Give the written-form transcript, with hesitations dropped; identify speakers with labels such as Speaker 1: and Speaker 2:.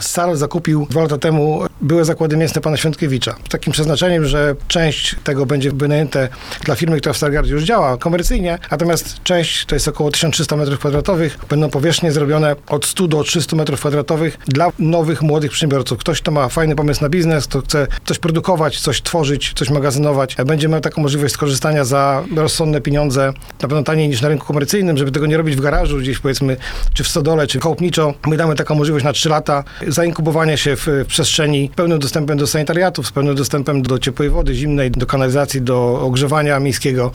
Speaker 1: Saral zakupił 2 lata temu były zakłady mięsne pana Świątkiewicza. Z takim przeznaczeniem, że część tego będzie wynajęte dla firmy, która w Stargardzie już działa komercyjnie, natomiast część, to jest około 1300 m2, będą powierzchnie zrobione od 100 do 300 m2 dla nowych, młodych przedsiębiorców. Ktoś, kto ma fajny pomysł na biznes, kto chce coś produkować, coś tworzyć, coś magazynować, będzie miał taką możliwość skorzystania za rozsądne pieniądze, na pewno taniej niż na rynku komercyjnym, żeby tego nie robić w garażu, gdzieś powiedzmy, czy w stodole, czy chałupniczo. My damy taką możliwość na 3 lata zainkubowania się w przestrzeni z pełnym dostępem do sanitariatów, z pełnym dostępem do ciepłej wody, zimnej, do kanalizacji, do ogrzewania miejskiego.